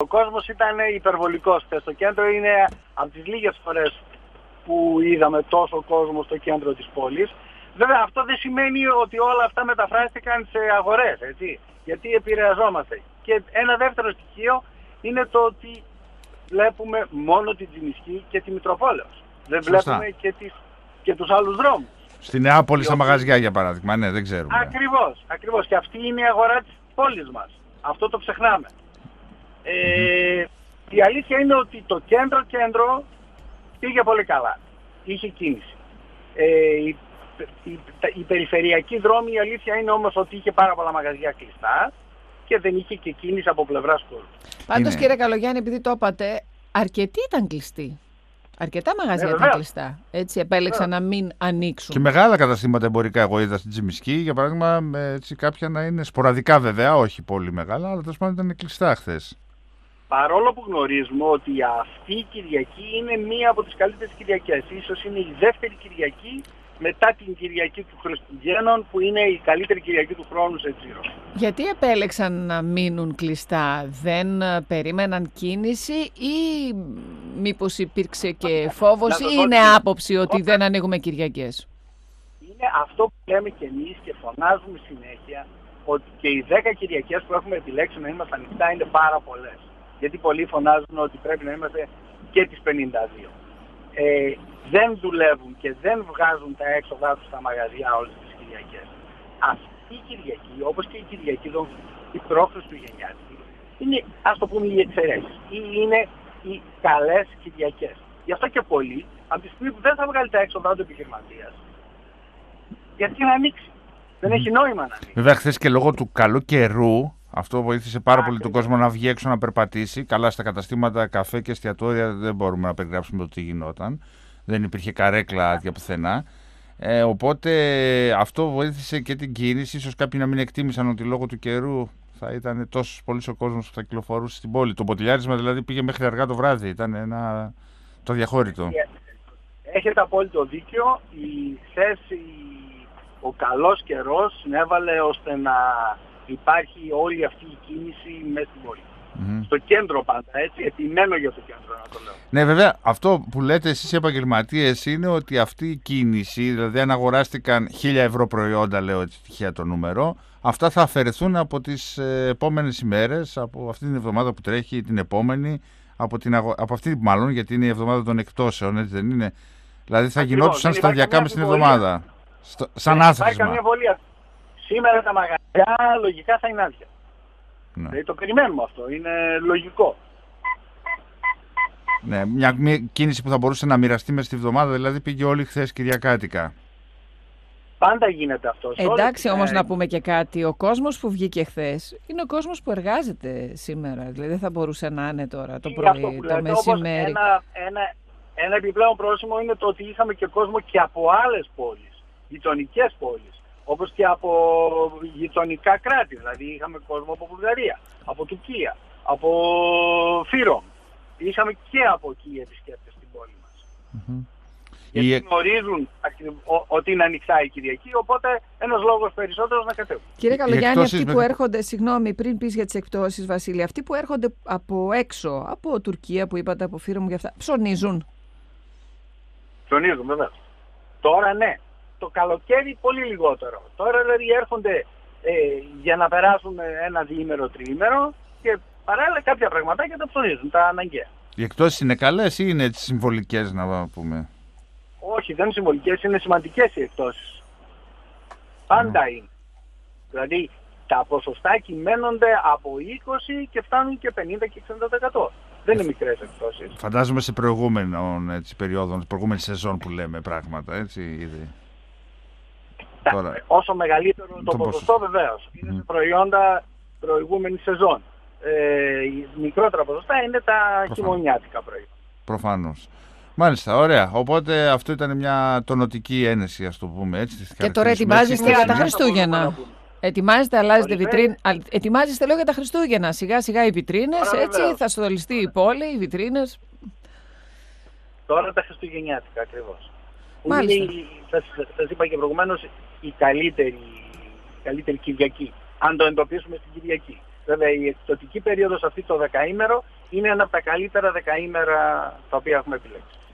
κόσμος ήταν υπερβολικός. Στο κέντρο είναι από τις λίγες φορές που είδαμε τόσο κόσμο στο κέντρο της πόλης. Βέβαια αυτό δεν σημαίνει ότι όλα αυτά μεταφράστηκαν σε αγορές, έτσι, γιατί επηρεαζόμαστε. Και ένα δεύτερο στοιχείο είναι το ότι βλέπουμε μόνο την Τσιμισκή και τη Μητροπόλεως. Δεν βλέπουμε και τους άλλους δρόμους. Στη Νεάπολη στα μαγαζιά για παράδειγμα, ναι, δεν ξέρουμε. Ακριβώς. Και αυτή είναι η αγορά της πόλης μας. Αυτό το ξεχνάμε. Η αλήθεια είναι ότι το κέντρο πήγε πολύ καλά. Είχε κίνηση. Η περιφερειακή δρόμη, η αλήθεια είναι όμως ότι είχε πάρα πολλά μαγαζιά κλειστά και δεν είχε και κίνηση από πλευράς κόσμου. Πάντως κύριε Καλογιάννη, επειδή το είπατε, αρκετοί ήταν κλειστοί. Αρκετά μαγαζιά ήταν κλειστά. Έτσι επέλεξαν να μην ανοίξουν. Και μεγάλα καταστήματα εμπορικά εγώ είδα στην Τσιμισκή, για παράδειγμα, έτσι, κάποια να είναι σποραδικά βέβαια, όχι πολύ μεγάλα, αλλά τέλος πάντων ήταν κλειστά χθες. Παρόλο που γνωρίζουμε ότι αυτή η Κυριακή είναι μία από τις καλύτερες Κυριακές. Ίσως είναι η δεύτερη Κυριακή μετά την Κυριακή του Χριστουγέννων, που είναι η καλύτερη Κυριακή του χρόνου σε τζίρο. Γιατί επέλεξαν να μείνουν κλειστά? Δεν περίμεναν κίνηση ή μήπως υπήρξε και φόβος ή είναι άποψη ότι δεν ανοίγουμε Κυριακές? Είναι αυτό που λέμε και εμείς και φωνάζουμε συνέχεια, ότι και οι 10 Κυριακές που έχουμε επιλέξει να είμαστε ανοιχτά είναι πάρα πολλές. Γιατί πολλοί φωνάζουν ότι πρέπει να είμαστε και τις 52. Δεν δουλεύουν και δεν βγάζουν τα έξοδά τους στα μαγαζιά όλες τις Κυριακές. Αυτή η Κυριακή, όπως και η Κυριακή η προχριστουγεννιάτικη, είναι, ας το πούμε, οι εξαιρέσεις. Είναι οι καλές Κυριακές. Γι' αυτό και πολλοί, από τη στιγμή που δεν θα βγάλει τα έξοδά του επιχειρηματίας, γιατί να ανοίξει? Δεν έχει νόημα να ανοίξει. Βέβαια, χθες και λόγω του καλού καιρού, αυτό βοήθησε πάρα πολύ τον κόσμο να βγει έξω να περπατήσει. Καλά, στα καταστήματα, καφέ και εστιατόρια δεν μπορούμε να περιγράψουμε το τι γινόταν. Δεν υπήρχε καρέκλα άδεια πουθενά. Οπότε αυτό βοήθησε και την κίνηση. Ίσως κάποιοι να μην εκτίμησαν ότι λόγω του καιρού θα ήταν τόσο πολύ ο κόσμος που θα κυκλοφορούσε στην πόλη. Το ποτηλιάρισμα δηλαδή πήγε μέχρι αργά το βράδυ. Ήταν το αδιαχώρητο. Έχετε απόλυτο δίκιο. Ο καλός καιρός συνέβαλε ώστε να υπάρχει όλη αυτή η κίνηση μέσα στην πόλη. Στο κέντρο πάντα, έτσι, επιμένω για το κέντρο να το λέω. Ναι, βέβαια, αυτό που λέτε εσείς οι επαγγελματίες είναι ότι αυτή η κίνηση, δηλαδή αν αγοράστηκαν 1.000 ευρώ προϊόντα, λέω έτσι τυχαία το νούμερο, αυτά θα αφαιρεθούν από τις επόμενες ημέρες, από αυτή την εβδομάδα που τρέχει, την επόμενη, από αυτή μάλλον, γιατί είναι η εβδομάδα των εκπτώσεων, έτσι δεν είναι? Δηλαδή θα γινόντουσαν σταδιακά μες την εβδομάδα, σαν άθροισμα. Σήμερα τα μαγαζιά λογικά θα είναι άδεια. Δηλαδή το περιμένουμε αυτό, είναι λογικό. Ναι, μια κίνηση που θα μπορούσε να μοιραστεί μέσα στη βδομάδα, δηλαδή πήγε όλη χθες Κυριακάτικα. Πάντα γίνεται αυτό. Εντάξει, όμως να πούμε και κάτι. Ο κόσμος που βγήκε χθες είναι ο κόσμος που εργάζεται σήμερα. Δηλαδή δεν θα μπορούσε να είναι τώρα το πρωί, το μεσημέρι. Ένα επιπλέον πρόσημο είναι το ότι είχαμε και κόσμο και από άλλες πόλεις, γειτονικές πόλεις. Όπως και από γειτονικά κράτη. Δηλαδή είχαμε κόσμο από Βουλγαρία, από Τουρκία, από Φύρομ. Είχαμε και από εκεί επισκέπτες στην πόλη μας. Γιατί γνωρίζουν ότι είναι ανοιχτά η Κυριακή, οπότε ένας λόγος περισσότερος να κατέβουν. Κύριε Καλογιάννη, αυτοί που έρχονται, συγγνώμη, πριν πεις για τις εκπτώσεις, Βασίλη, αυτοί που έρχονται από έξω, από Τουρκία που είπατε, από Φύρομ και αυτά, ψωνίζουν? Ψωνίζουν, βέβαια. Τώρα ναι. Το καλοκαίρι πολύ λιγότερο. Τώρα δηλαδή έρχονται για να περάσουν ένα διήμερο, τριήμερο και παράλληλα κάποια πραγματάκια τα ψωνίζουν, τα αναγκαία. Οι εκπτώσεις είναι καλές ή είναι έτσι συμβολικές να πούμε? Όχι, δεν είναι συμβολικές, είναι σημαντικές οι εκπτώσεις. Πάντα είναι. Δηλαδή τα ποσοστά κυμαίνονται από 20 και φτάνουν και 50 και 60%. Δεν είναι μικρές εκπτώσεις. Φαντάζομαι σε προηγούμενων περιόδων, προηγούμενη σεζόν που λέμε πράγματα, έτσι ήδη. Τώρα, όσο μεγαλύτερο το ποσοστό βεβαίως είναι σε προϊόντα προηγούμενη σεζόν. Μικρότερα ποσοστά είναι τα χειμωνιάτικα προϊόντα. Προφανώς. Μάλιστα, ωραία. Οπότε αυτό ήταν μια τονωτική ένεση, ας το πούμε έτσι. Και τώρα ετοιμάζεστε για τα Χριστούγεννα. Ετοιμάζεστε, αλλάζετε βιτρίνα. Ετοιμάζεστε, λέω, για τα Χριστούγεννα. Σιγά σιγά οι βιτρίνες, έτσι θα στολιστεί η πόλη, οι βιτρίνες. Τώρα τα Χριστουγεννιάτικα ακριβώς. Σας είπα και προηγουμένως η καλύτερη Κυριακή. Αν το εντοπίσουμε στην Κυριακή. Βέβαια η εκπτωτική περίοδος αυτή το δεκαήμερο είναι ένα από τα καλύτερα δεκαήμερα τα οποία έχουμε επιλέξει.